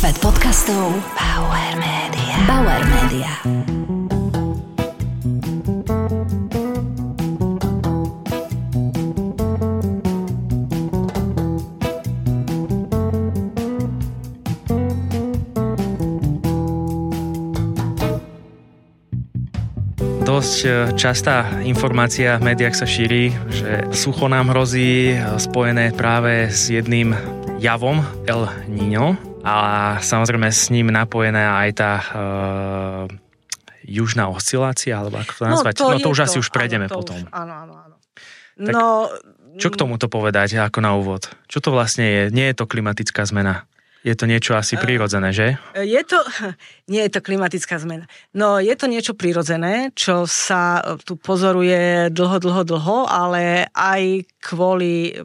Svet podcastov Bauer Media. Bauer Media. Dosť častá informácia v médiách sa šíri, že sucho nám hrozí, spojené práve s jedným javom El Niño a samozrejme s ním napojená aj tá južná oscilácia, alebo ako to nazvať. No to už asi už prejdeme potom. Áno. Tak čo k tomuto povedať ako na úvod? Čo to vlastne je? Nie je to klimatická zmena? Je to niečo asi prirodzené, že? Nie je to klimatická zmena. No je to niečo prirodzené, čo sa tu pozoruje dlho, ale aj kvôli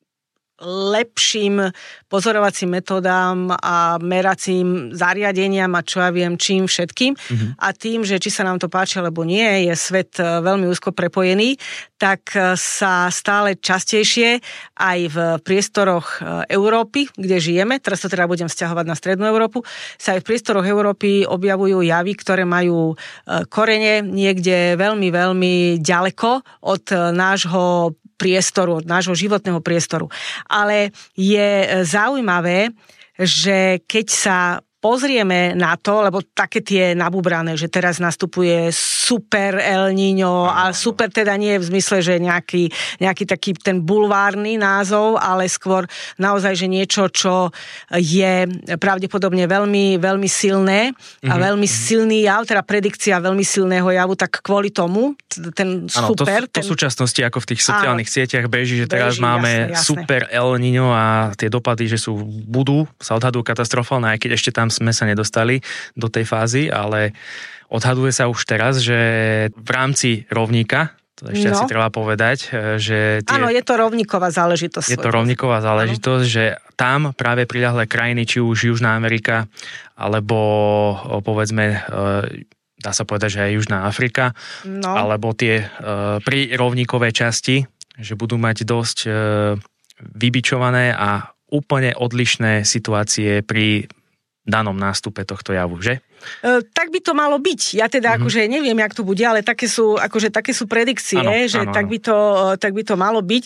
lepším pozorovacím metódám a meracím zariadeniam a čo ja viem čím všetkým. A tým, že či sa nám to páči alebo nie, je svet veľmi úzko prepojený, tak sa stále častejšie aj v priestoroch Európy, kde žijeme, teraz to teda budem vzťahovať na Strednú Európu, sa aj v priestoroch Európy objavujú javy, ktoré majú korene niekde veľmi, veľmi ďaleko od nášho priestoru, od nášho životného priestoru. Ale je zaujímavé, že keď sa pozrieme na to, lebo také tie nabubrané, že teraz nastupuje super El Niño a super teda nie je v zmysle, že nejaký taký ten bulvárny názov, ale skôr naozaj, že niečo, čo je pravdepodobne veľmi, veľmi silné a veľmi silný jav, teda predikcia veľmi silného javu, tak kvôli tomu ten super... To v súčasnosti ako v tých sociálnych sieťach beží, že teraz máme jasné. Super El Niño a tie dopady, že budú sa odhadujú katastrofálne, aj keď ešte tam sme sa nedostali do tej fázy, ale odhaduje sa už teraz, že v rámci rovníka, to ešte asi treba povedať, že... Áno, je to rovníková záležitosť. Je to rovníková záležitosť, že tam práve priľahlé krajiny, či už Južná Amerika, alebo povedzme, dá sa povedať, že aj Južná Afrika, alebo tie pri rovníkovej časti, že budú mať dosť vybičované a úplne odlišné situácie pri danom nástupe tohto javu, že? Tak by to malo byť. Ja teda akože neviem, jak to bude, ale také sú predikcie, že tak by to malo byť.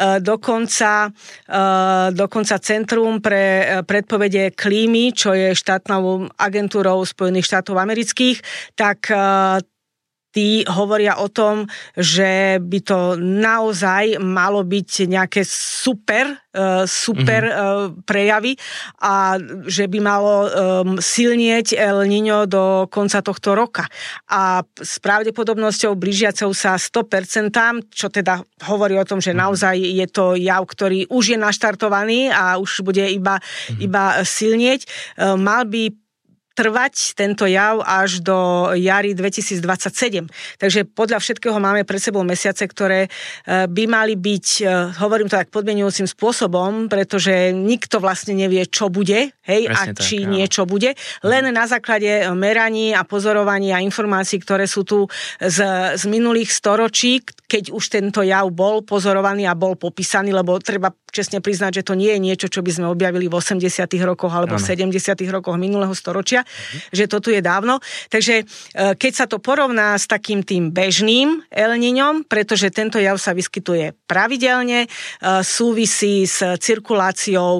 Dokonca Centrum pre predpovede klímy, čo je štátnou agentúrou Spojených štátov amerických, tak tí hovoria o tom, že by to naozaj malo byť nejaké super prejavy a že by malo silnieť El Niño do konca tohto roka. A s pravdepodobnosťou blížiacou sa 100%, čo teda hovorí o tom, že naozaj je to jav, ktorý už je naštartovaný a už bude iba silnieť, mal by trvať tento jav až do jary 2027. Takže podľa všetkého máme pred sebou mesiace, ktoré by mali byť, hovorím to tak podmienujúcim spôsobom, pretože nikto vlastne nevie, čo bude, presne a či niečo bude. Len na základe meraní a pozorovaní a informácií, ktoré sú tu z minulých storočí, keď už tento jav bol pozorovaný a bol popísaný, lebo treba čestne priznať, že to nie je niečo, čo by sme objavili v 80. rokoch alebo v 70. rokoch minulého storočia, že to tu je dávno. Takže keď sa to porovná s takým tým bežným El Niñom, pretože tento jav sa vyskytuje pravidelne, súvisí s cirkuláciou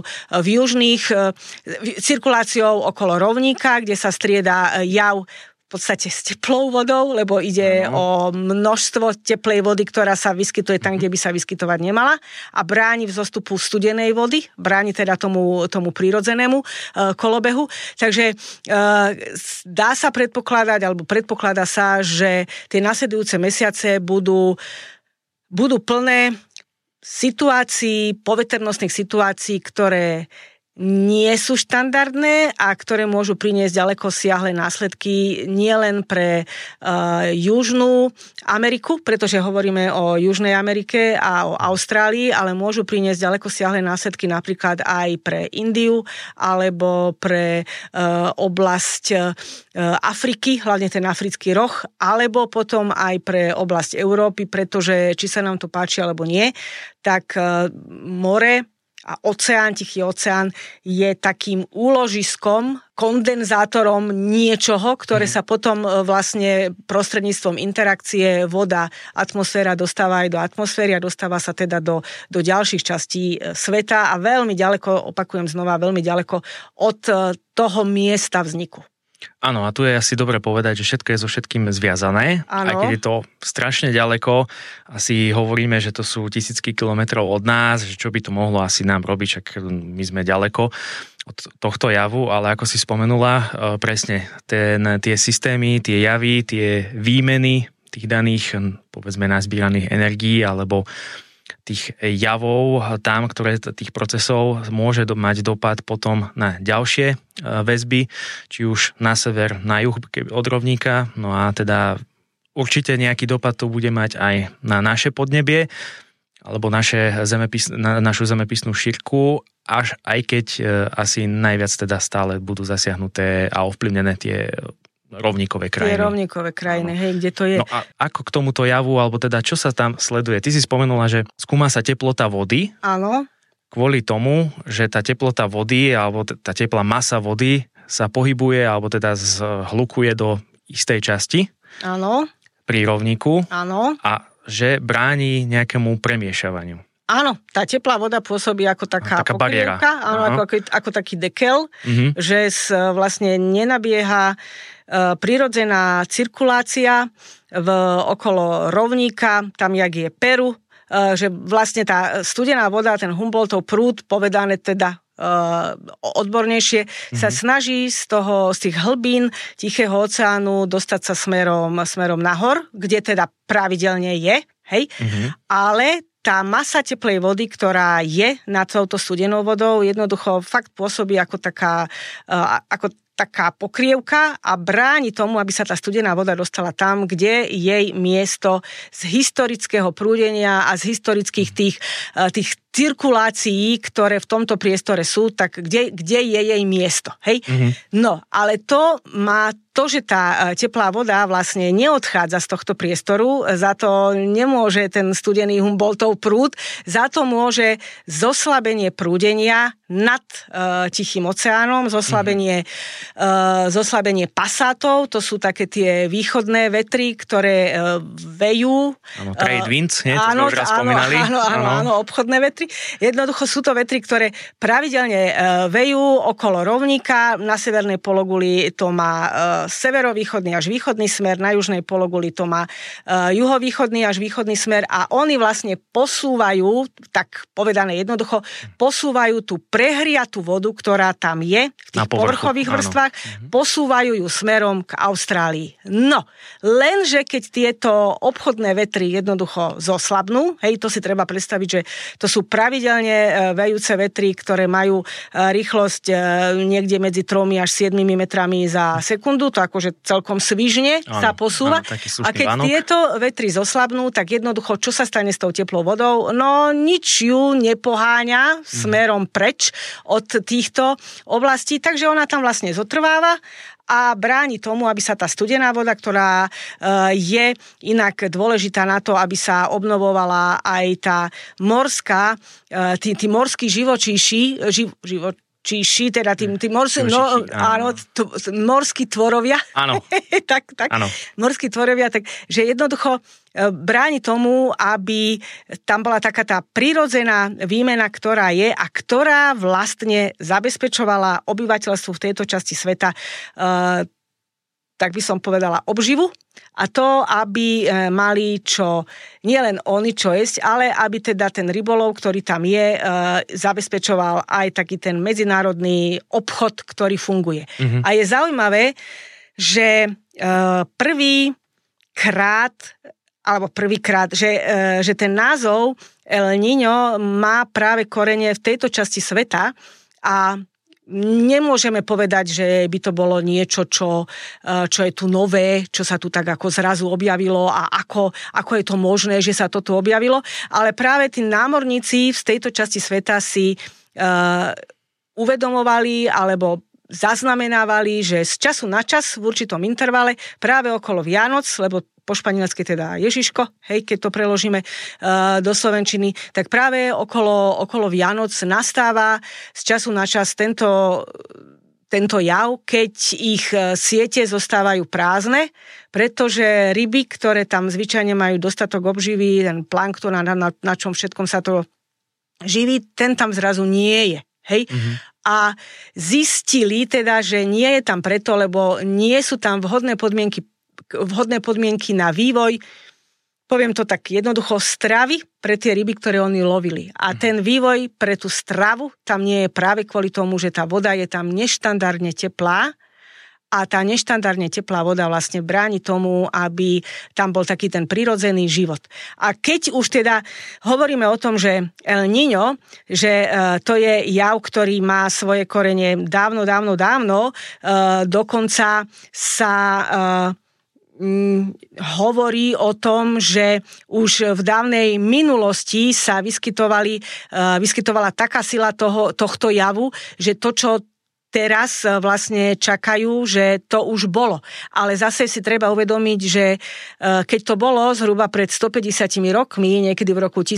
cirkuláciou okolo rovníka, kde sa strieda jav v podstate s teplou vodou, lebo ide o množstvo teplej vody, ktorá sa vyskytuje tam, kde by sa vyskytovať nemala a bráni vzostupu studenej vody, bráni teda tomu prirodzenému kolobehu. Takže dá sa predpokladať, alebo predpokladá sa, že tie nasledujúce mesiace budú plné situácií, poveternostných situácií, ktoré nie sú štandardné a ktoré môžu priniesť ďaleko siahle následky nielen pre Južnú Ameriku, pretože hovoríme o Južnej Amerike a o Austrálii, ale môžu priniesť ďaleko siahle následky napríklad aj pre Indiu alebo pre oblasť Afriky, hlavne ten africký roh, alebo potom aj pre oblasť Európy, pretože či sa nám to páči alebo nie, tak more a oceán, Tichý oceán je takým úložiskom, kondenzátorom niečoho, ktoré sa potom vlastne prostredníctvom interakcie voda, atmosféra dostáva aj do atmosféry a dostáva sa teda do ďalších častí sveta a veľmi ďaleko, opakujem znova, veľmi ďaleko od toho miesta vzniku. Áno, a tu je asi dobre povedať, že všetko je so všetkým zviazané. Áno. Aj keď je to strašne ďaleko, asi hovoríme, že to sú tisícky kilometrov od nás, že čo by to mohlo asi nám robiť, však my sme ďaleko od tohto javu, ale ako si spomenula, presne tie systémy, tie javy, tie výmeny tých daných, povedzme, nazbieraných energií alebo tých javov tam, ktoré tých procesov môže mať dopad potom na ďalšie väzby, či už na sever, na juh od rovníka, no a teda určite nejaký dopad to bude mať aj na naše podnebie, alebo našu zemepisnú šírku, až aj keď asi najviac teda stále budú zasiahnuté a ovplyvnené tie rovníkové krajiny. Tie rovníkové krajiny, hej, kde to je. No a ako k tomuto javu, alebo teda čo sa tam sleduje? Ty si spomenula, že skúma sa teplota vody. Áno. Kvôli tomu, že tá teplota vody, alebo tá teplá masa vody sa pohybuje, alebo teda zhlukuje do istej časti. Áno. Pri rovníku. Áno. A že bráni nejakému premiešavaniu. Áno, tá teplá voda pôsobí ako taká bariéra. Áno, ako taký dekel, že vlastne nenabieha prirodzená cirkulácia okolo rovníka, tam jak je Peru, že vlastne tá studená voda, ten Humboldtov prúd, povedané teda odbornejšie, sa snaží z tých hlbín Tichého oceánu dostať sa smerom nahor, kde teda pravidelne je, hej, ale tá masa teplej vody, ktorá je nad touto studenou vodou, jednoducho fakt pôsobí ako taká pokrievka a bráni tomu, aby sa tá studená voda dostala tam, kde jej miesto z historického prúdenia a z historických tých cirkulácií, ktoré v tomto priestore sú, tak kde je jej miesto, hej? No, ale to, že tá teplá voda vlastne neodchádza z tohto priestoru, za to nemôže ten studený Humboldtov prúd, za to môže zoslabenie prúdenia nad Tichým oceánom, zoslabenie pasátov, to sú také tie východné vetry, ktoré vejú. Áno, trade winds, nie? To sme už raz spomínali. Áno, obchodné vetry. Jednoducho sú to vetry, ktoré pravidelne vejú okolo rovníka. Na severnej pologuli to má severovýchodný až východný smer, na južnej pologuli to má juhovýchodný až východný smer a oni vlastne posúvajú, tak povedané jednoducho, posúvajú tú prehriatú vodu, ktorá tam je v tých povrchových vrstvách, posúvajú ju smerom k Austrálii. No, lenže keď tieto obchodné vetry jednoducho zoslabnú, hej, to si treba predstaviť, že to sú pravidelne vejúce vetry, ktoré majú rýchlosť niekde medzi 3 až 7 metrami za sekundu, to akože celkom svižne sa posúva. A keď tieto vetry zoslabnú, tak jednoducho, čo sa stane s tou teplou vodou? No, nič ju nepoháňa smerom preč od týchto oblastí, takže ona tam vlastne zotrváva a bráni tomu, aby sa tá studená voda, ktorá je inak dôležitá na to, aby sa obnovovala aj tá morská, tí morskí živočíši, teda morskí tvorovia. Áno. tak. Áno. Morskí tvorovia, tak že jednoducho bráni tomu, aby tam bola taká tá prirodzená výmena, ktorá je a ktorá vlastne zabezpečovala obyvateľstvu v tejto časti sveta, tak by som povedala, obživu. A to, aby mali nielen oni čo jesť, ale aby teda ten rybolov, ktorý tam je, zabezpečoval aj taký ten medzinárodný obchod, ktorý funguje. A je zaujímavé, že prvýkrát, že ten názov El Niño má práve korene v tejto časti sveta a nemôžeme povedať, že by to bolo niečo, čo je tu nové, čo sa tu tak ako zrazu objavilo a ako je to možné, že sa to tu objavilo, ale práve tí námorníci z tejto časti sveta si uvedomovali alebo zaznamenávali, že z času na čas v určitom intervale práve okolo Vianoc, lebo po španielsky teda Ježiško, hej, keď to preložíme do slovenčiny, tak práve okolo Vianoc nastáva z času na čas tento jav, keď ich siete zostávajú prázdne, pretože ryby, ktoré tam zvyčajne majú dostatok obživy, ten plankton, na čom všetkom sa to živí, ten tam zrazu nie je. Hej? Mm-hmm. A zistili teda, že nie je tam preto, lebo nie sú tam vhodné podmienky na vývoj, poviem to tak jednoducho, stravy pre tie ryby, ktoré oni lovili. A ten vývoj pre tú stravu tam nie je práve kvôli tomu, že tá voda je tam neštandardne teplá a tá neštandardne teplá voda vlastne bráni tomu, aby tam bol taký ten prirodzený život. A keď už teda hovoríme o tom, že El Niño, že to je jav, ktorý má svoje korene dávno, dokonca sa hovorí o tom, že už v dávnej minulosti sa vyskytovala taká sila tohto javu, že to, čo teraz vlastne čakajú, že to už bolo. Ale zase si treba uvedomiť, že keď to bolo zhruba pred 150 rokmi, niekedy v roku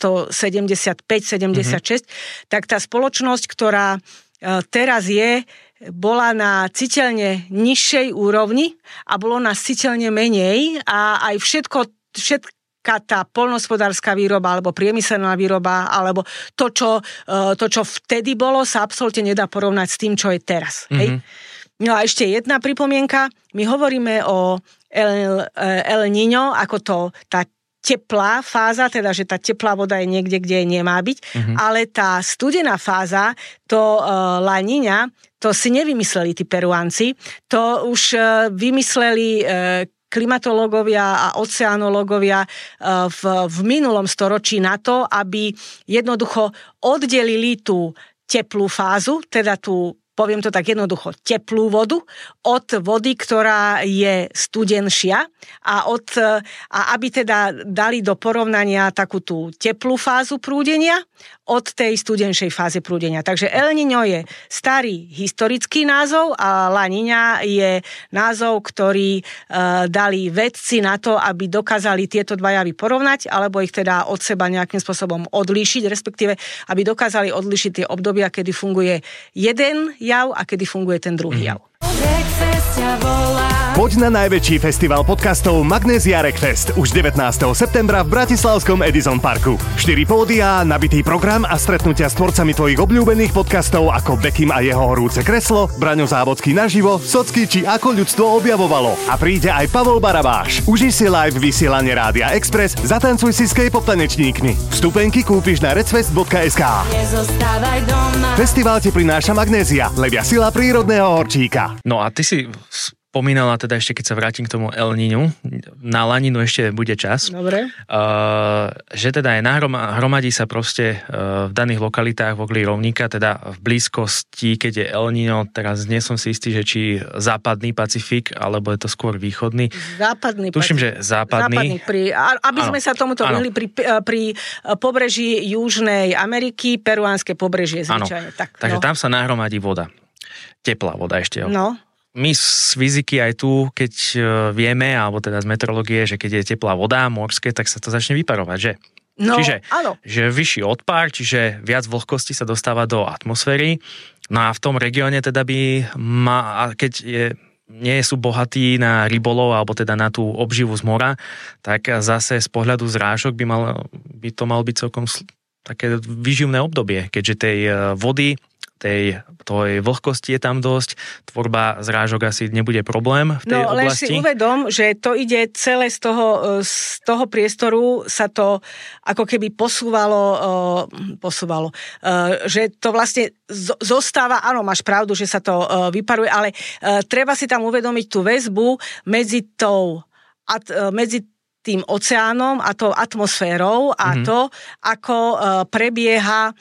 1875-76, tak tá spoločnosť, ktorá teraz bola na citeľne nižšej úrovni a bolo nás citeľne menej a aj všetká tá poľnohospodárska výroba alebo priemyselná výroba alebo to, čo vtedy bolo, sa absolútne nedá porovnať s tým, čo je teraz. Mm-hmm. Hej? No a ešte jedna pripomienka. My hovoríme o El Niño ako tá teplá fáza, teda, že tá teplá voda je niekde, kde nemá byť, ale tá studená fáza, to La Niña, to si nevymysleli tí Peruánci, to už vymysleli klimatológovia a oceanológovia v minulom storočí na to, aby jednoducho oddelili tú teplú fázu, teda tú, poviem to tak jednoducho, teplú vodu od vody, ktorá je studenšia a aby teda dali do porovnania takú tú teplú fázu prúdenia od tej studenšej fázy prúdenia. Takže El Niño je starý historický názov a La Niña je názov, ktorý dali vedci na to, aby dokázali tieto dva javy porovnať, alebo ich teda od seba nejakým spôsobom odlíšiť, respektíve aby dokázali odlíšiť tie obdobia, kedy funguje jeden jav a kedy funguje ten druhý jav. Poď na najväčší festival podcastov Magnézia Rockfest už 19. septembra v bratislavskom Edison Parku. 4 pódiá, nabitý program a stretnutia s tvorcami tvojich obľúbených podcastov ako Bekim a jeho horúce kreslo, Braňo Závodský naživo, Socky či Ako ľudstvo objavovalo. A príde aj Pavol Barabáš. Užij si live vysielanie Rádia Express, zatancuj si s K-pop tanečníkmi. Vstupenky kúpiš na recfest.sk. Festival ti prináša Magnézia, lebia sila prírodného horčíka. No a ty si spomínala teda ešte, keď sa vrátim k tomu El Niñu, na laninu ešte bude čas. Dobre. Že teda hromadí sa proste v daných lokalitách v okolí rovníka, teda v blízkosti, keď je El Niño, teraz nie som si istý, že či západný Pacifik, alebo je to skôr východný. Západný. Tuším, že západný. Aby sme sa tomuto vyhli pri pobreží Južnej Ameriky, peruánske pobrežie zvyčajne. Takže tam sa nahromadí voda. Teplá voda ešte. No. My z fyziky aj tu, keď vieme, alebo teda z meteorológie, že keď je teplá voda morské, tak sa to začne vyparovať, že? No, čiže, áno. Že vyšší odpár, čiže viac vlhkosti sa dostáva do atmosféry. No a v tom regióne teda keď nie sú bohatí na rybolov, alebo teda na tú obživu z mora, tak zase z pohľadu zrážok by to mal byť celkom také výživné obdobie, keďže tej vody, tej vlhkosti je tam dosť, tvorba zrážok asi nebude problém v tej oblasti. No len si uvedom, že to ide celé z toho priestoru, sa to ako keby posúvalo, že to vlastne zostáva, áno, máš pravdu, že sa to vyparuje, ale treba si tam uvedomiť tú väzbu medzi tým oceánom a tou atmosférou a to, ako prebieha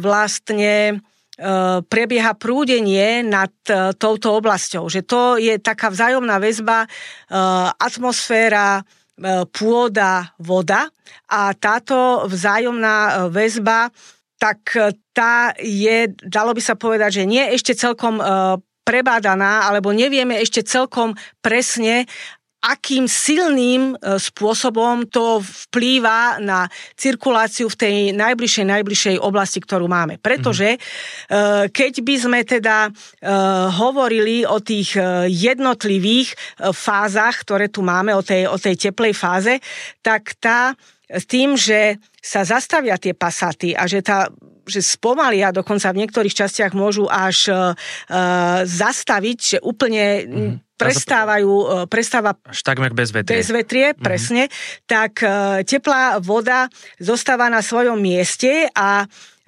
prúdenie nad touto oblasťou. Že to je taká vzájomná väzba atmosféra, pôda, voda a táto vzájomná väzba, tak tá je, dalo by sa povedať, že nie ešte celkom prebádaná, alebo nevieme ešte celkom presne, akým silným spôsobom to vplýva na cirkuláciu v tej najbližšej oblasti, ktorú máme. Pretože keď by sme teda hovorili o tých jednotlivých fázach, ktoré tu máme, o tej teplej fáze, tak s tým, že sa zastavia tie pasaty a že spomalia, dokonca v niektorých častiach môžu až zastaviť, že úplne prestáva až takmer bezvetrie, presne, tak teplá voda zostáva na svojom mieste a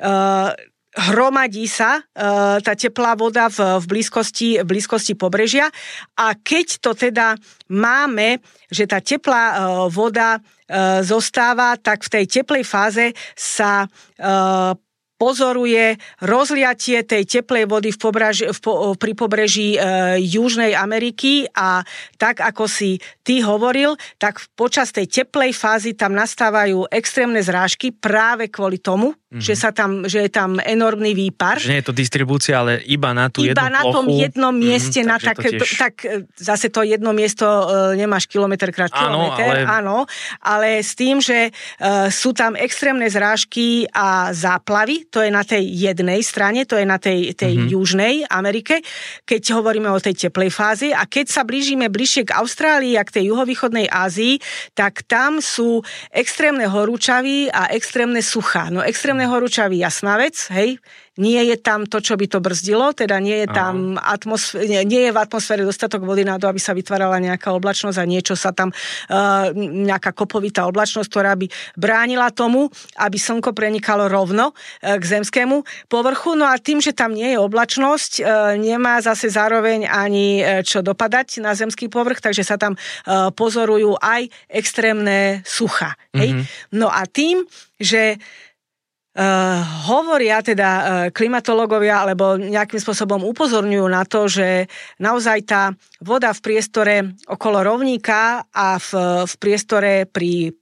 hromadí sa tá teplá voda v blízkosti pobrežia a keď to teda máme, že tá teplá voda zostáva, tak v tej teplej fáze sa pozoruje rozliatie tej teplej vody pri pobreží Južnej Ameriky a tak, ako si ty hovoril, tak počas tej teplej fázy tam nastávajú extrémne zrážky práve kvôli tomu, že je tam enormný výpar. Že nie je to distribúcia, ale iba na tú jednu plochu. Iba na tom jednom mieste, tak zase to jedno miesto nemáš kilometr krát kilometr, áno, ale s tým, že sú tam extrémne zrážky a záplavy, to je na tej jednej strane, to je na tej Južnej Amerike, keď hovoríme o tej teplej fáze a keď sa blížime bližšie k Austrálii a k tej juhovýchodnej Ázii, tak tam sú extrémne horúčavy a extrémne suchá. No extrémne horúčavy, jasná vec, hej, nie je tam to, čo by to brzdilo, teda nie je tam nie je v atmosfére dostatok vody na to, aby sa vytvárala nejaká oblačnosť a niečo sa tam, nejaká kopovitá oblačnosť, ktorá by bránila tomu, aby slnko prenikalo rovno k zemskému povrchu. No a tým, že tam nie je oblačnosť, nemá zase zároveň ani čo dopadať na zemský povrch, takže sa tam pozorujú aj extrémne sucha. Hej? No a tým, že hovoria teda klimatológovia alebo nejakým spôsobom upozorňujú na to, že naozaj tá voda v priestore okolo rovníka a v priestore pri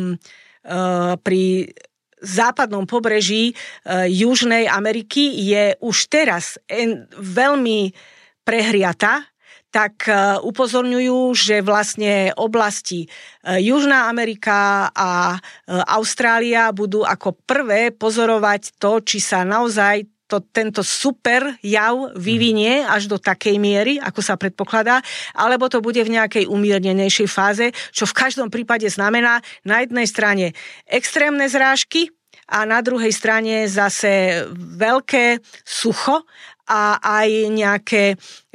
západnom pobreží Južnej Ameriky je už teraz veľmi prehriata, tak upozorňujú, že vlastne oblasti Južná Amerika a Austrália budú ako prvé pozorovať to, či sa naozaj tento super jav vyvinie až do takej miery, ako sa predpokladá, alebo to bude v nejakej umiernenejšej fáze, čo v každom prípade znamená na jednej strane extrémne zrážky a na druhej strane zase veľké sucho a aj nejaké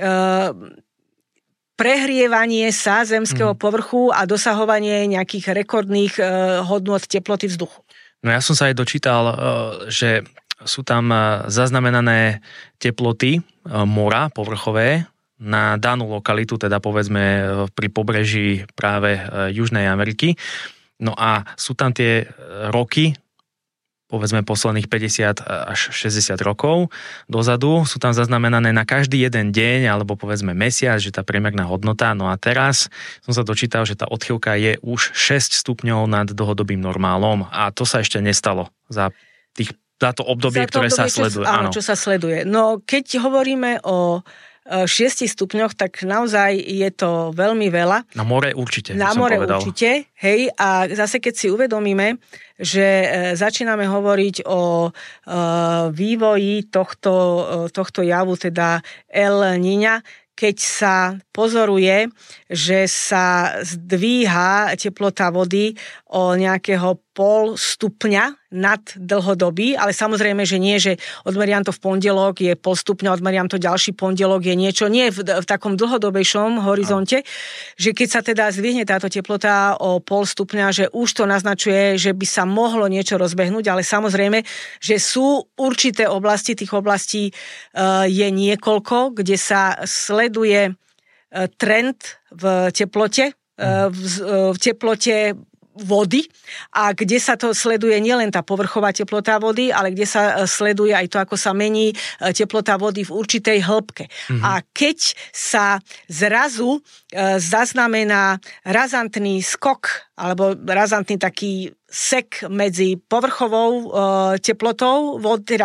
prehrievanie sa zemského povrchu a dosahovanie nejakých rekordných hodnôt teploty vzduchu. No ja som sa aj dočítal, že sú tam zaznamenané teploty mora povrchové na danú lokalitu, teda povedzme pri pobreží práve Južnej Ameriky. No a sú tam tie roky, povedzme posledných 50 až 60 rokov dozadu, sú tam zaznamenané na každý jeden deň, alebo povedzme mesiac, že tá priemerná hodnota. No a teraz som sa dočítal, že tá odchýlka je už 6 stupňov nad dlhodobým normálom a to sa ešte nestalo za to obdobie, ktoré sa sleduje. Áno, čo sa sleduje. No keď hovoríme o 6 stupňoch, tak naozaj je to veľmi veľa. Na more určite. Na more určite, hej. A zase keď si uvedomíme, že začíname hovoriť o vývoji tohto javu, teda El Niña, keď sa pozoruje, že sa zdvíha teplota vody o nejakého 0,5 stupňa nad dlhodobý, ale samozrejme, že nie, že odmeriam to v pondelok je 0,5 stupňa, odmeriam to ďalší pondelok je niečo, nie v takom dlhodobejšom horizonte, že keď sa teda zdvihne táto teplota o 0,5 stupňa, že už to naznačuje, že by sa mohlo niečo rozbehnúť, ale samozrejme, že sú určité oblasti, tých oblastí je niekoľko, kde sa sleduje trend v teplote, v teplote vody a kde sa to sleduje nielen tá povrchová teplota vody, ale kde sa sleduje aj to, ako sa mení teplota vody v určitej hĺbke. A keď sa zrazu zaznamená razantný skok alebo razantný taký sek medzi povrchovou teplotou vody, teda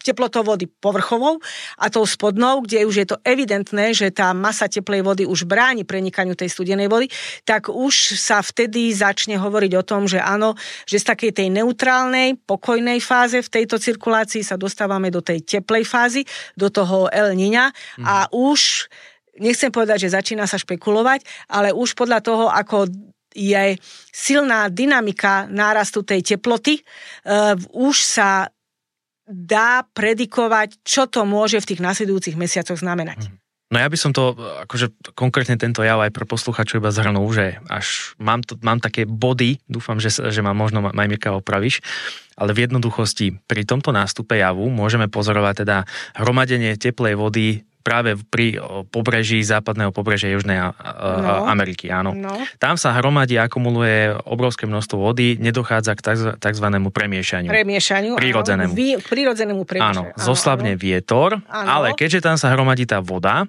teplotou vody povrchovou a tou spodnou, kde už je to evidentné, že tá masa teplej vody už bráni prenikaniu tej studenej vody, tak už sa vtedy začne hovoriť o tom, že áno, že z takej tej neutrálnej, pokojnej fáze v tejto cirkulácii sa dostávame do tej teplej fázy, do toho El Niña a už, nechcem povedať, že začína sa špekulovať, ale už podľa toho, ako je silná dynamika nárastu tej teploty, už sa dá predikovať, čo to môže v tých nasledujúcich mesiacoch znamenať. No ja by som to, akože konkrétne tento jav aj pre posluchačov iba zhrnul, že až mám také body, dúfam, že ma možno aj Mirka opravíš, ale v jednoduchosti pri tomto nástupe javu môžeme pozorovať teda hromadenie teplej vody práve pri pobreží, západného pobrežia Južnej Ameriky, áno. No. Tam sa hromadí, akumuluje obrovské množstvo vody, nedochádza k takzvanému premiešaniu. Prírodzenému. Prírodzenému premiešaniu. Áno, zoslabne vietor, ale keďže tam sa hromadí tá voda,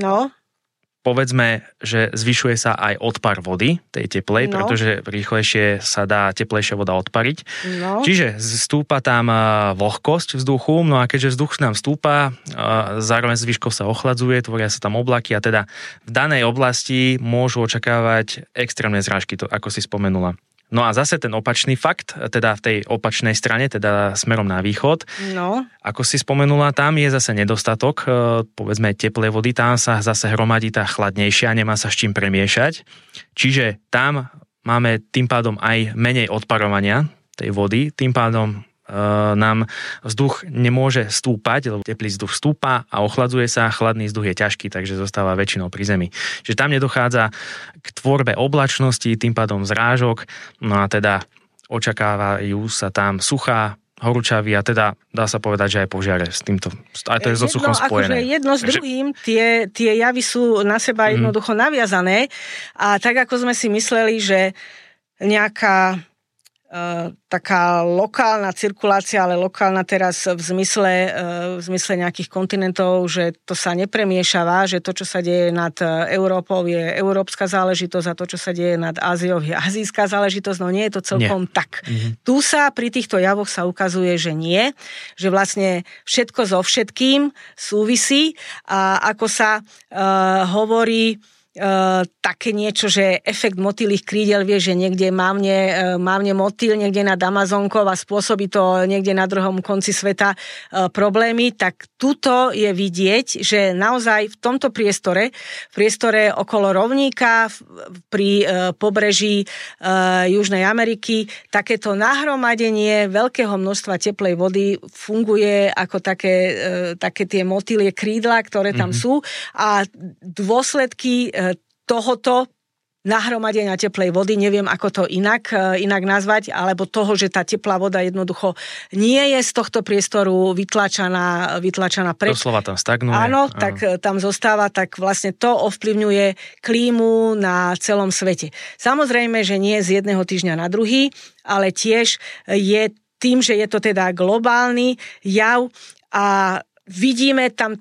povedzme, že zvyšuje sa aj odpar vody, tej teplej, pretože rýchlejšie sa dá teplejšia voda odpariť. Čiže stúpa tam vlhkosť vzduchu, no a keďže vzduch nám stúpa, zároveň zvyškov sa ochladzuje, tvoria sa tam oblaky a teda v danej oblasti môžu očakávať extrémne zrážky, to ako si spomenula. No a zase ten opačný fakt, teda v tej opačnej strane, teda smerom na východ, ako si spomenula, tam je zase nedostatok, povedzme teplej vody, tam sa zase hromadí tá chladnejšia, nemá sa s čím premiešať. Čiže tam máme tým pádom aj menej odparovania tej vody, tým pádom nám vzduch nemôže stúpať, lebo teplý vzduch stúpa a ochladzuje sa, chladný vzduch je ťažký, takže zostáva väčšinou pri zemi. Čiže tam nedochádza k tvorbe oblačnosti, tým pádom zrážok, no a teda očakávajú sa tam suchá, horúčavy a teda dá sa povedať, že aj požiare s týmto, aj to je so suchom spojené. Akože jedno s druhým, tie javy sú na seba jednoducho naviazané a tak ako sme si mysleli, že nejaká taká lokálna cirkulácia, ale lokálna teraz v zmysle nejakých kontinentov, že to sa nepremiešava, že to, čo sa deje nad Európou, je európska záležitosť a to, čo sa deje nad Áziou, je azijská záležitosť, no nie je to celkom tak. Tu sa pri týchto javoch sa ukazuje, že nie, že vlastne všetko so všetkým súvisí a ako sa hovorí také niečo, že efekt motýlych krídel, vie, že niekde mávne motýl niekde nad Amazonkou a spôsobí to niekde na druhom konci sveta problémy, tak tuto je vidieť, že naozaj v tomto priestore okolo rovníka pri pobreží Južnej Ameriky takéto nahromadenie veľkého množstva teplej vody funguje ako také tie motýlie krídla, ktoré tam sú a dôsledky tohoto nahromadenia teplej vody, neviem ako to inak nazvať, alebo toho, že tá teplá voda jednoducho nie je z tohto priestoru vytlačaná preč. Doslova tam stagnuje. Áno, tak tam zostáva, tak vlastne to ovplyvňuje klímu na celom svete. Samozrejme, že nie z jedného týždňa na druhý, ale tiež je tým, že je to teda globálny jav a vidíme tam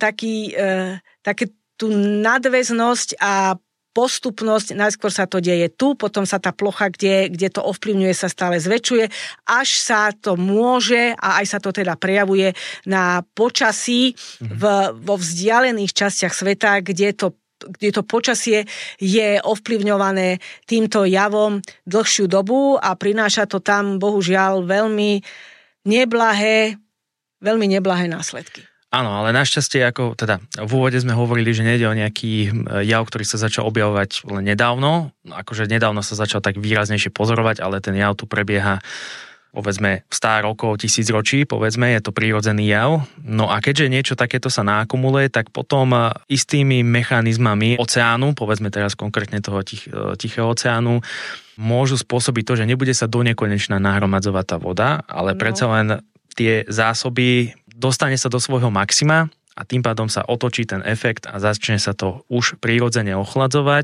také tú nadväznosť a postupnosť, najskôr sa to deje tu, potom sa tá plocha, kde to ovplyvňuje, sa stále zväčšuje, až sa to môže a aj sa to teda prejavuje na počasí vo vzdialených častiach sveta, kde to počasie je ovplyvňované týmto javom dlhšiu dobu a prináša to tam bohužiaľ veľmi neblahé následky. Áno, ale našťastie, ako teda v úvode sme hovorili, že nejde o nejaký jav, ktorý sa začal objavovať len nedávno. Akože nedávno sa začal tak výraznejšie pozorovať, ale ten jav tu prebieha povedzme 100 rokov, 1000 ročí, povedzme, je to prírodzený jav. No a keďže niečo takéto sa naakumuluje, tak potom istými mechanizmami oceánu, povedzme teraz konkrétne toho Tichého oceánu, môžu spôsobiť to, že nebude sa donekonečna nahromadzovať tá voda, ale predsa len tie zásoby dostane sa do svojho maxima a tým pádom sa otočí ten efekt a začne sa to už prirodzene ochladzovať.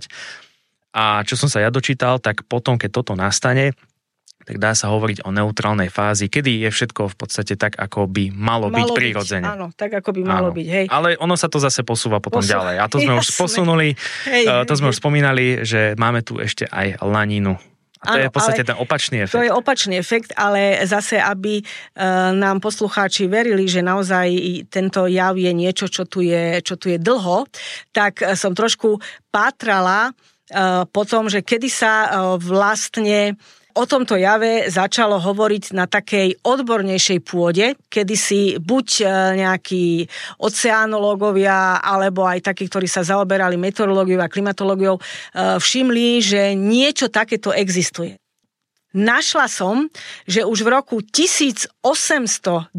A čo som sa ja dočítal, tak potom, keď toto nastane, tak dá sa hovoriť o neutrálnej fázi, kedy je všetko v podstate tak, ako by malo byť prirodzene. Áno, tak ako by malo byť, hej. Ale ono sa to zase posúva potom ďalej. A to sme už posunuli, to sme už spomínali, že máme tu ešte aj laninu. A to je v podstate ten opačný efekt. To je opačný efekt, ale zase, aby nám poslucháči verili, že naozaj tento jav je niečo, čo tu je dlho, tak som trošku pátrala po tom, že kedy sa vlastne o tomto jave začalo hovoriť na takej odbornejšej pôde, kedy si buď nejakí oceánológovia, alebo aj takí, ktorí sa zaoberali meteorológiou a klimatológiou, všimli, že niečo takéto existuje. Našla som, že už v roku 1892,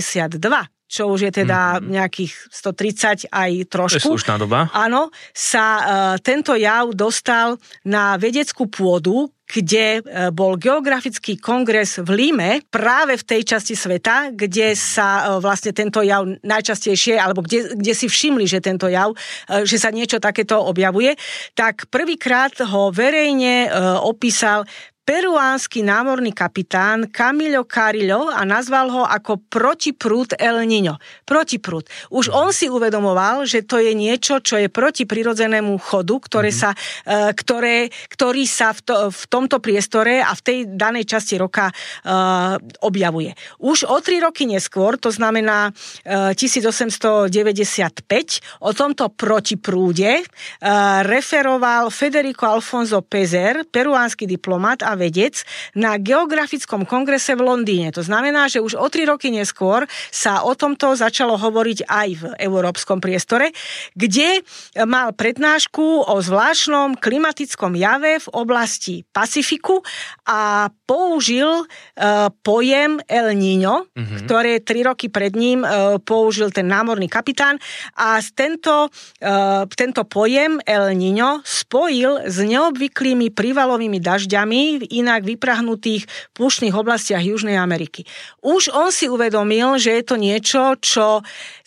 čo už je teda nejakých 130 aj trošku. To je slušná doba. Áno, sa tento jav dostal na vedeckú pôdu, kde bol geografický kongres v Líme, práve v tej časti sveta, kde sa vlastne tento jav najčastejšie, alebo kde si všimli, že tento jav, že sa niečo takéto objavuje, tak prvýkrát ho verejne opísal peruánsky námorný kapitán Camilo Carillo a nazval ho ako protiprúd El Niño. Protiprúd. Už on si uvedomoval, že to je niečo, čo je proti prirodzenému chodu, ktorý sa v tomto priestore a v tej danej časti roka objavuje. Už o 3 roky neskôr, to znamená 1895, o tomto protiprúde referoval Federico Alfonso Pezer, peruánsky diplomat a vedec na geografickom kongrese v Londýne. To znamená, že už o 3 roky neskôr sa o tomto začalo hovoriť aj v európskom priestore, kde mal prednášku o zvláštnom klimatickom jave v oblasti Pacifiku a použil pojem El Niño, ktoré 3 roky pred ním použil ten námorný kapitán a tento pojem El Niño spojil s neobvyklými prívalovými dažďami v inak vyprahnutých púštnych oblastiach Južnej Ameriky. Už on si uvedomil, že je to niečo, čo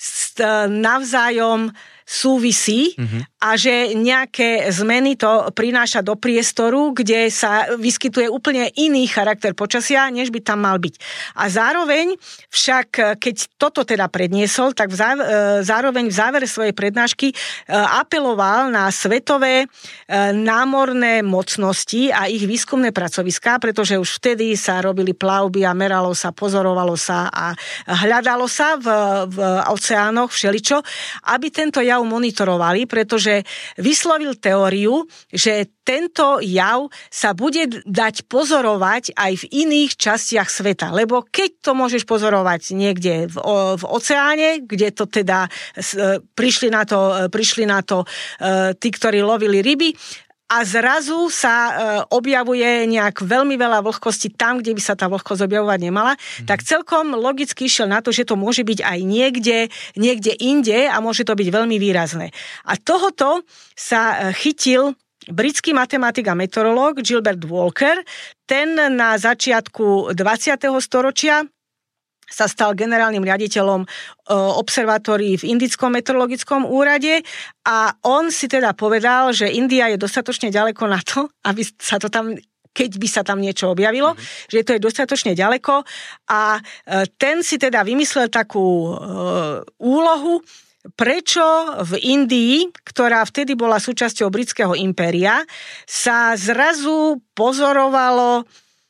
navzájom súvisí a že nejaké zmeny to prináša do priestoru, kde sa vyskytuje úplne iný charakter počasia, než by tam mal byť. A zároveň však, keď toto teda predniesol, tak zároveň v závere svojej prednášky apeloval na svetové námorné mocnosti a ich výskumné pracoviská, pretože už vtedy sa robili plavby a meralo sa, pozorovalo sa a hľadalo sa v oceánoch všeličo, aby tento jav monitorovali, pretože vyslovil teóriu, že tento jav sa bude dať pozorovať aj v iných častiach sveta. Lebo keď to môžeš pozorovať niekde v oceáne, kde to teda prišli na to tí, ktorí lovili ryby, a zrazu sa objavuje nejak veľmi veľa vlhkosti tam, kde by sa tá vlhkosť objavovať nemala, tak celkom logicky išiel na to, že to môže byť aj niekde inde a môže to byť veľmi výrazné. A tohoto sa chytil britský matematik a meteorológ Gilbert Walker. Ten na začiatku 20. storočia sa stal generálnym riaditeľom observatórií v Indickom meteorologickom úrade a on si teda povedal, že India je dostatočne ďaleko na to, aby sa to tam, keď by sa tam niečo objavilo, že to je dostatočne ďaleko a ten si teda vymyslel takú úlohu, prečo v Indii, ktorá vtedy bola súčasťou britského impéria, sa zrazu pozorovalo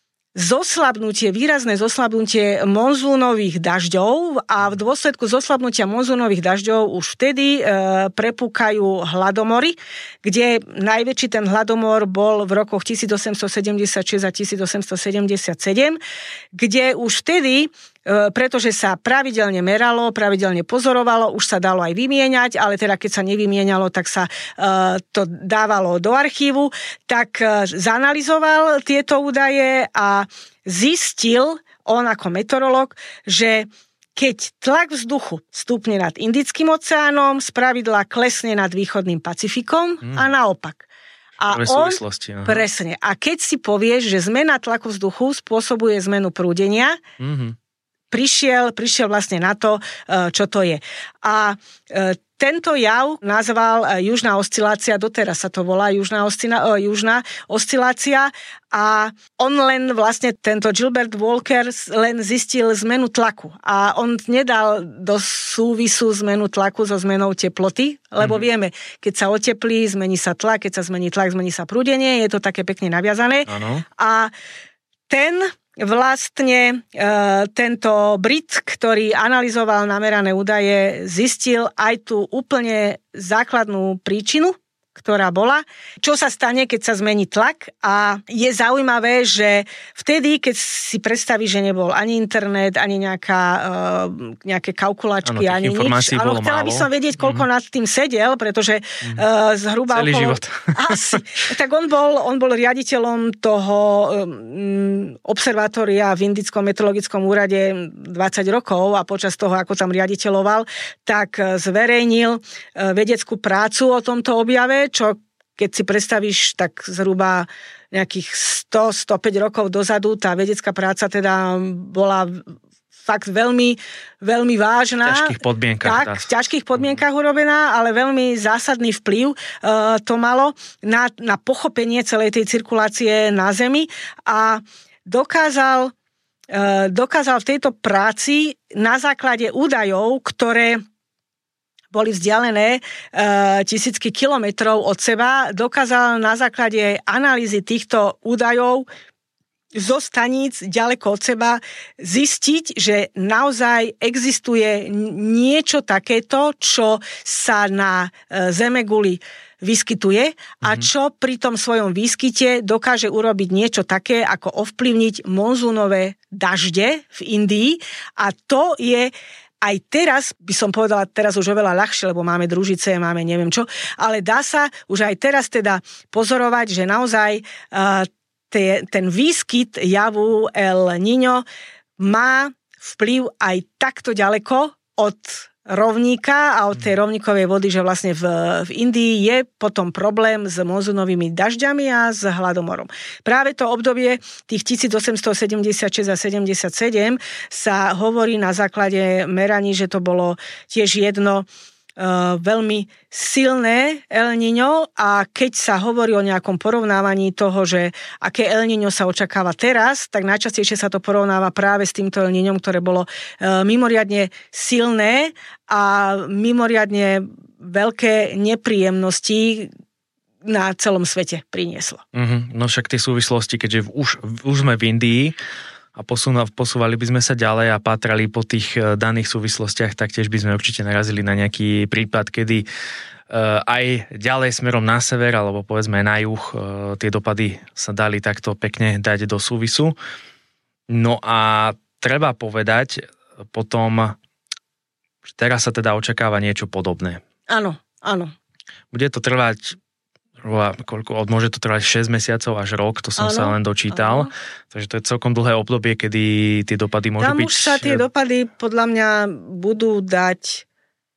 výrazné zoslabnutie monzúnových dažďov a v dôsledku zoslabnutia monzúnových dažďov už vtedy prepúkajú hladomory, kde najväčší ten hladomor bol v rokoch 1876 a 1877, kde už vtedy pretože sa pravidelne meralo, pravidelne pozorovalo, už sa dalo aj vymieňať, ale teda keď sa nevymienialo, tak sa to dávalo do archívu, tak zanalyzoval tieto údaje a zistil on ako meteorológ, že keď tlak vzduchu stúpne nad Indickým oceánom, spravidla klesne nad východným Pacifikom a naopak. A on, presne. A keď si povieš, že zmena tlaku vzduchu spôsobuje zmenu prúdenia, prišiel vlastne na to, čo to je. A tento jav nazval južná oscilácia, doteraz sa to volá južná oscilácia a on len vlastne, tento Gilbert Walker len zistil zmenu tlaku a on nedal do súvisu zmenu tlaku so zmenou teploty, lebo vieme, keď sa oteplí, zmení sa tlak, keď sa zmení tlak, zmení sa prúdenie, je to také pekne naviazané. Áno. A tento Brit, ktorý analyzoval namerané údaje, zistil aj tú úplne základnú príčinu, ktorá bola, čo sa stane, keď sa zmení tlak. A je zaujímavé, že vtedy, keď si predstavíš, že nebol ani internet, ani nejaké kalkulačky, ani nič. Ale chcela by som vedieť, koľko nad tým sedel, pretože zhruba celý život. Asi. Tak on bol riaditeľom toho observatória v Indickom meteorologickom úrade 20 rokov a počas toho, ako tam riaditeľoval, tak zverejnil vedeckú prácu o tomto objave, čo keď si predstavíš, tak zhruba nejakých 100-105 rokov dozadu tá vedecká práca teda bola fakt veľmi, veľmi vážna. V ťažkých podmienkach. Tak, v ťažkých podmienkach urobená, ale veľmi zásadný vplyv to malo na pochopenie celej tej cirkulácie na Zemi a dokázal v tejto práci na základe údajov, ktoré boli vzdialené tisícky kilometrov od seba, dokázal na základe analýzy týchto údajov zo staníc ďaleko od seba zistiť, že naozaj existuje niečo takéto, čo sa na Zemeguli vyskytuje a čo pri tom svojom výskyte dokáže urobiť niečo také, ako ovplyvniť monzúnové dažde v Indii a to je aj teraz, by som povedala, teraz už oveľa ľahšie, lebo máme družice, máme neviem čo, ale dá sa už aj teraz teda pozorovať, že naozaj ten výskyt javu El Niño má vplyv aj takto ďaleko od rovníka a od tej rovníkovej vody, že vlastne v Indii je potom problém s monzunovými dažďami a s hladomorom. Práve to obdobie tých 1876 a 77 sa hovorí na základe meraní, že to bolo tiež jedno veľmi silné El Niño a keď sa hovorí o nejakom porovnávaní toho, že aké El Niño sa očakáva teraz, tak najčastejšie sa to porovnáva práve s týmto El Niñom, ktoré bolo mimoriadne silné a mimoriadne veľké nepríjemnosti na celom svete prinieslo. No však tie súvislosti, keďže už sme v Indii, a posúvali by sme sa ďalej a pátrali po tých daných súvislostiach, tak tiež by sme určite narazili na nejaký prípad, kedy aj ďalej smerom na sever, alebo povedzme na juh, tie dopady sa dali takto pekne dať do súvisu. No a treba povedať potom, že teraz sa teda očakáva niečo podobné. Áno, áno. Bude to trvať môže to trvať 6 mesiacov až rok, to som sa len dočítal. Takže to je celkom dlhé obdobie, kedy tie dopady môžu byť... Tam už sa tie dopady podľa mňa budú dať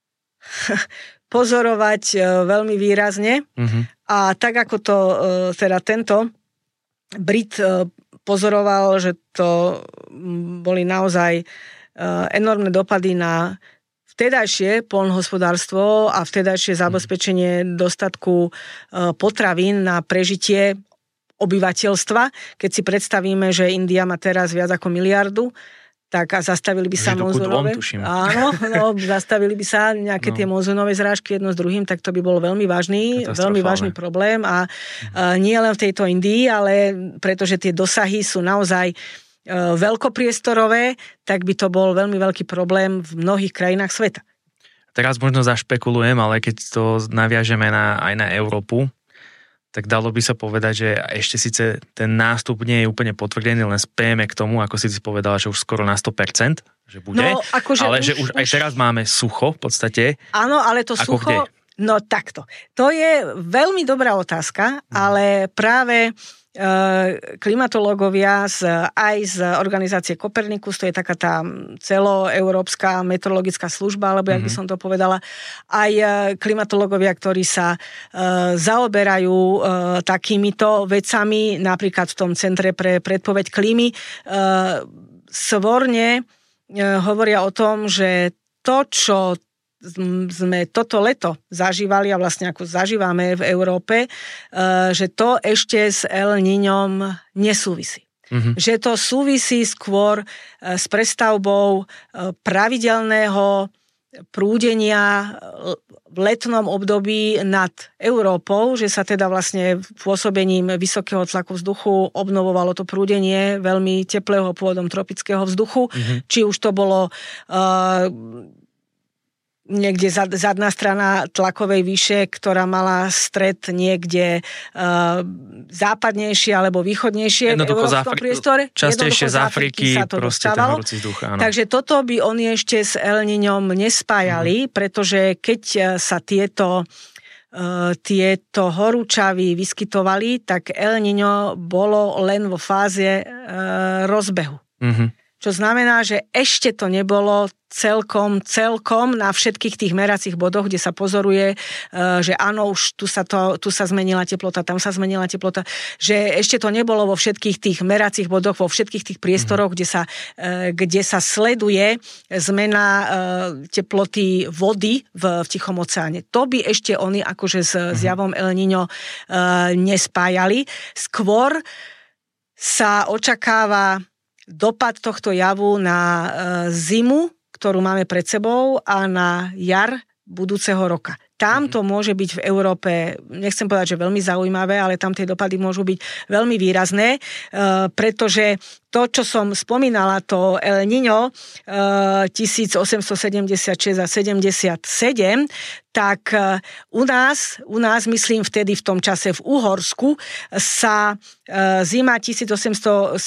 pozorovať veľmi výrazne. A tak ako to teda tento Brit pozoroval, že to boli naozaj enormné dopady na vtedajšie poľnohospodárstvo a vtedajšie zabezpečenie dostatku potravín na prežitie obyvateľstva. Keď si predstavíme, že India má teraz viac ako 1 miliardu, tak a zastavili by sa monzunové. Áno, zastavili by sa nejaké tie monzunové zrážky jedno s druhým, tak to by bol veľmi vážny problém a nie len v tejto Indii, ale pretože tie dosahy sú naozaj veľkopriestorové, tak by to bol veľmi veľký problém v mnohých krajinách sveta. Teraz možno zašpekulujem, ale keď to naviažeme aj na Európu, tak dalo by sa povedať, že ešte síce ten nástup nie je úplne potvrdený, len spieme k tomu, ako si povedala, že už skoro na 100%, že bude, ale že už aj teraz máme sucho v podstate. Áno, ale to sucho... Kde? No takto. To je veľmi dobrá otázka, ale práve klimatológovia aj z organizácie Copernicus, to je taká tá celoeurópska meteorologická služba, alebo jak by som to povedala, aj klimatológovia, ktorí sa zaoberajú takýmito vecami, napríklad v tom Centre pre predpoveď klímy, svorne hovoria o tom, že to, čo sme toto leto zažívali a vlastne ako zažívame v Európe, že to ešte s El Niñom nesúvisí. Že to súvisí skôr s prestavbou pravidelného prúdenia v letnom období nad Európou, že sa teda vlastne pôsobením vysokého tlaku vzduchu obnovovalo to prúdenie veľmi teplého pôvodom tropického vzduchu. Či už to bolo niekde zadná strana tlakovej výše, ktorá mala stred niekde západnejšie alebo východnejšie v európskom priestore. Častejšie z Afriky sa to dostávalo. Takže toto by oni ešte s El Niñom nespájali, pretože keď sa tieto horúčavy vyskytovali, tak El Niño bolo len vo fáze rozbehu. Čo znamená, že ešte to nebolo celkom na všetkých tých meracích bodoch, kde sa pozoruje, že áno, už tu sa zmenila teplota, tam sa zmenila teplota, že ešte to nebolo vo všetkých tých meracích bodoch, vo všetkých tých priestoroch, kde sa sleduje zmena teploty vody v Tichom oceáne. To by ešte oni akože s javom El Niño nespájali. Skôr sa očakáva dopad tohto javu na zimu, ktorú máme pred sebou, a na jar budúceho roka. Tam to môže byť v Európe, nechcem povedať, že veľmi zaujímavé, ale tam tie dopady môžu byť veľmi výrazné, pretože to, čo som spomínala, to El Niño 1876 a 77, tak u nás, myslím vtedy v tom čase v Uhorsku, sa zima 1878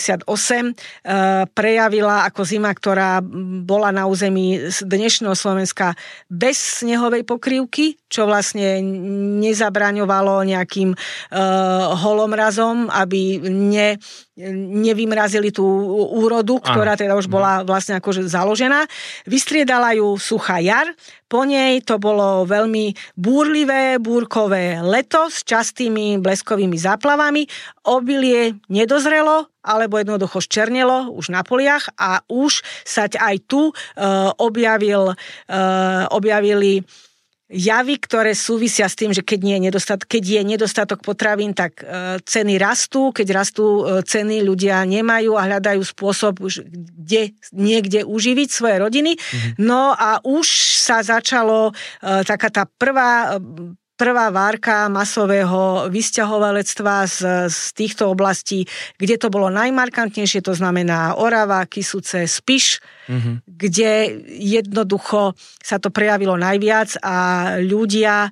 prejavila ako zima, ktorá bola na území dnešného Slovenska bez snehovej pokrývky, čo vlastne nezabraňovalo nejakým holomrazom, aby nevymrazili tú úrodu, ktorá teda už bola vlastne akože založená. Vystriedala ju suchá jar, po nej to bolo veľmi búrlivé, búrkové leto s častými bleskovými záplavami. Obilie nedozrelo, alebo jednoducho ščernelo už na poliach a už sa aj tu objavili javy, ktoré súvisia s tým, že keď je nedostatok potravín, tak ceny rastú. Keď rastú ceny, ľudia nemajú a hľadajú spôsob, kde niekde uživiť svoje rodiny. No a už sa začalo taká tá prvá várka masového vysťahovalectva z týchto oblastí, kde to bolo najmarkantnejšie, to znamená Orava, Kysuce, Spiš, kde jednoducho sa to prejavilo najviac a ľudia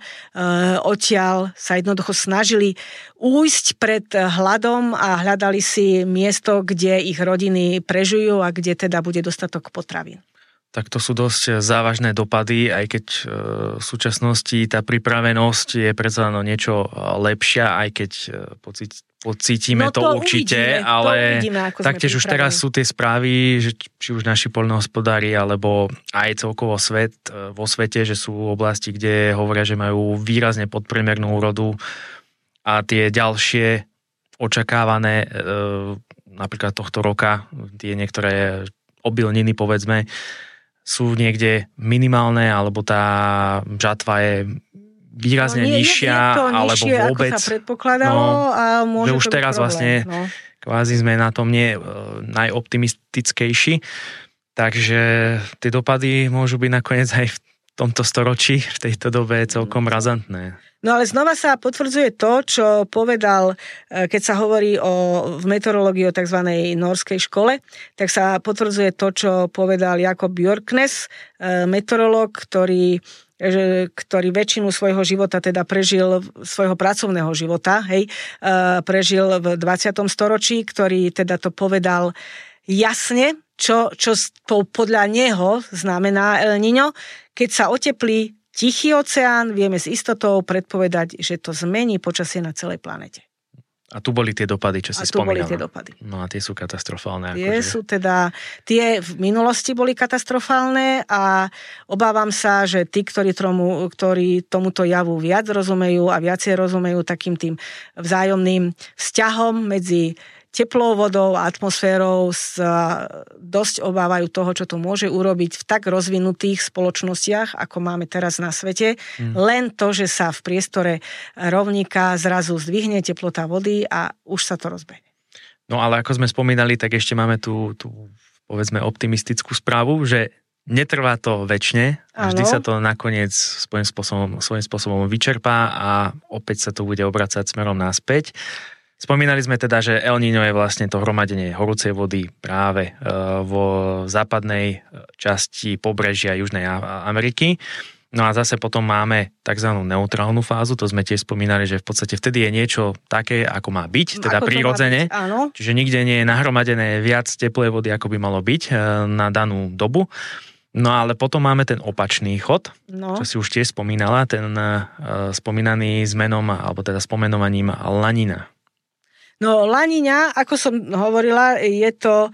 odtiaľ sa jednoducho snažili újsť pred hladom a hľadali si miesto, kde ich rodiny prežijú a kde teda bude dostatok potravín. Tak to sú dosť závažné dopady, aj keď v súčasnosti tá pripravenosť je predsa niečo lepšia, aj keď pocítime to určite, ale taktiež už teraz sú tie správy, že či už naši poľnohospodári, alebo aj celkovo vo svete, že sú oblasti, kde hovoria, že majú výrazne podpriemernú úrodu a tie ďalšie očakávané napríklad tohto roka, tie niektoré obilniny, povedzme, sú niekde minimálne, alebo tá žatva je výrazne nižšia, alebo vôbec. Ako sa predpokladalo a môže že už to teraz byť vlastne kvázi sme na tom nie najoptimistickejší, takže tie dopady môžu byť nakoniec aj v tomto storočí, v tejto dobe celkom razantné. No ale znova sa potvrdzuje to, čo povedal, keď sa hovorí v meteorológii o tzv. Norskej škole, tak sa potvrdzuje to, čo povedal Jakob Björknes, meteorológ, ktorý väčšinu svojho života teda prežil, svojho pracovného života, prežil v 20. storočí, ktorý teda to povedal jasne, čo podľa neho znamená El Niño. Keď sa oteplí Tichý oceán, vieme s istotou predpovedať, že to zmení počasie na celej planete. A tu boli tie dopady, čo si spomínala. A tu boli tie dopady. No a tie sú katastrofálne. Tie v minulosti boli katastrofálne a obávam sa, že tí, ktorí tomuto javu viac rozumejú a viacej rozumejú takým tým vzájomným vzťahom medzi teplou vodou a atmosférou sa dosť obávajú toho, čo to môže urobiť v tak rozvinutých spoločnostiach, ako máme teraz na svete. Len to, že sa v priestore rovníka zrazu zdvihne teplota vody a už sa to rozbehne. No ale ako sme spomínali, tak ešte máme tú povedzme optimistickú správu, že netrvá to večne, vždy sa to nakoniec svojím spôsobom vyčerpá a opäť sa to bude obracať smerom naspäť. Spomínali sme teda, že El Niño je vlastne to hromadenie horúcej vody práve vo západnej časti pobrežia Južnej Ameriky. No a zase potom máme tzv. Neutrálnu fázu, to sme tiež spomínali, že v podstate vtedy je niečo také, ako má byť, teda prirodzene. Čiže nikde nie je nahromadené viac teplej vody, ako by malo byť na danú dobu. No ale potom máme ten opačný chod, čo si už tiež spomínala, ten spomínaný zmenom, alebo teda spomenovaním La Niña. No La Niña, ako som hovorila, je to...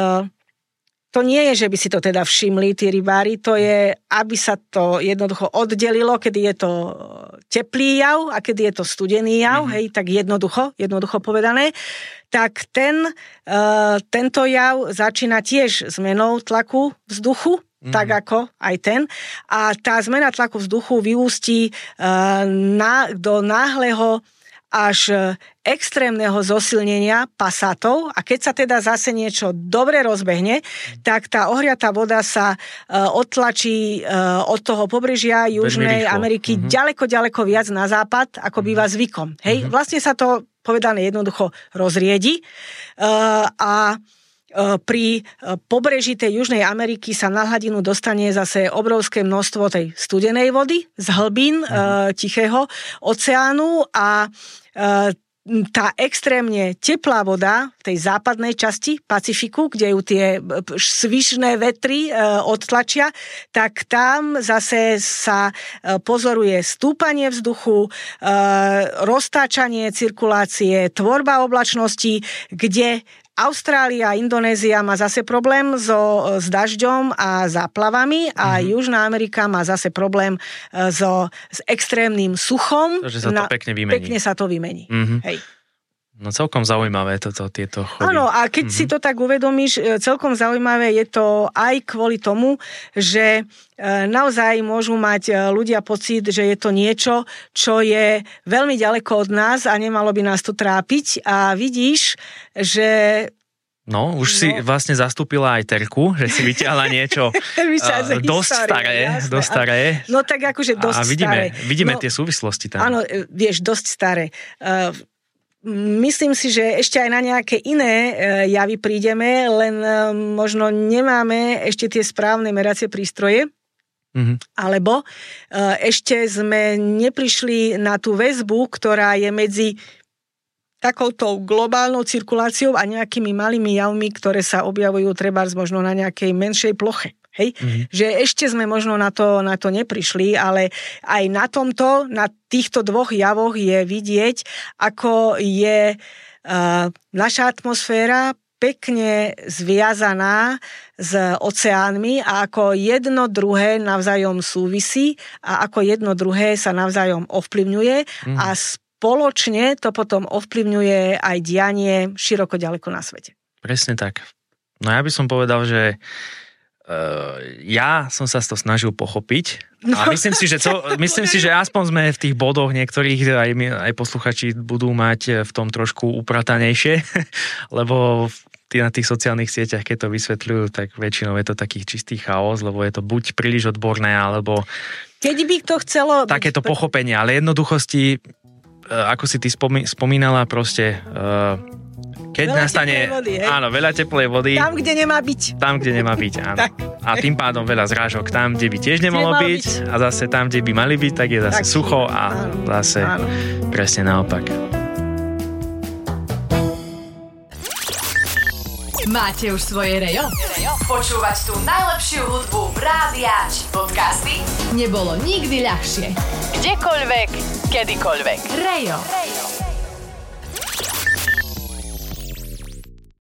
To nie je, že by si to teda všimli tí rybári, to je, aby sa to jednoducho oddelilo, kedy je to teplý jav a kedy je to studený jav, hej, tak jednoducho povedané. Tak tento jav začína tiež zmenou tlaku vzduchu, tak ako aj ten. A tá zmena tlaku vzduchu vyústí do náhleho až extrémneho zosilnenia pasátov a keď sa teda zase niečo dobre rozbehne, tak tá ohriatá voda sa odtlačí od toho pobrežia Južnej Ameriky ďaleko viac na západ, ako býva zvykom. Hej, vlastne sa to povedané jednoducho rozriedi a pri pobreží tej Južnej Ameriky sa na hladinu dostane zase obrovské množstvo tej studenej vody z hlbín Tichého oceánu a tá extrémne teplá voda v tej západnej časti Pacifiku, kde ju tie svižné vetry odtlačia, tak tam zase sa pozoruje stúpanie vzduchu, roztáčanie cirkulácie, tvorba oblačností, kde Austrália a Indonézia má zase problém s dažďom a záplavami a Južná Amerika má zase problém s extrémnym suchom. Takže sa to pekne vymení. Pekne sa to vymení. Hej. No celkom zaujímavé tieto chody. Áno, a keď si to tak uvedomíš, celkom zaujímavé je to aj kvôli tomu, že naozaj môžu mať ľudia pocit, že je to niečo, čo je veľmi ďaleko od nás a nemalo by nás to trápiť. A vidíš, že... No, už si vlastne zastúpila aj terku, že si vyťahla niečo dosť staré. No tak akože dosť staré. Vidíme tie súvislosti tam. Áno, vieš, dosť staré. Myslím si, že ešte aj na nejaké iné javy prídeme, len možno nemáme ešte tie správne meracie prístroje, alebo ešte sme neprišli na tú väzbu, ktorá je medzi takouto globálnou cirkuláciou a nejakými malými javmi, ktoré sa objavujú trebárs možno na nejakej menšej ploche. Hej? Že ešte sme možno na to neprišli, ale aj na týchto dvoch javoch je vidieť, ako je naša atmosféra pekne zviazaná s oceánmi a ako jedno druhé navzájom súvisí a ako jedno druhé sa navzájom ovplyvňuje a spoločne to potom ovplyvňuje aj dianie široko ďaleko na svete. Presne tak. No ja by som povedal, že ja som sa to snažil pochopiť a myslím si, že aspoň sme v tých bodoch niektorých aj posluchači budú mať v tom trošku upratanejšie, lebo na tých sociálnych sieťach, keď to vysvetľujú, tak väčšinou je to taký čistý chaos, lebo je to buď príliš odborné, alebo keď by to chcelo takéto pochopenie, ale jednoduchosti, ako si ty spomínala, proste keď veľa nastane veľa teplej vody. Tam, kde nemá byť, áno. A tým pádom veľa zrážok tam, kde by tiež nemalo byť a zase tam, kde by mali byť, tak je zase sucho a zase presne naopak. Máte už svoje rejo? Počúvať tú najlepšiu hudbu rádia či podcasty nebolo nikdy ľahšie. Kdekoľvek, kedykoľvek. Rejo.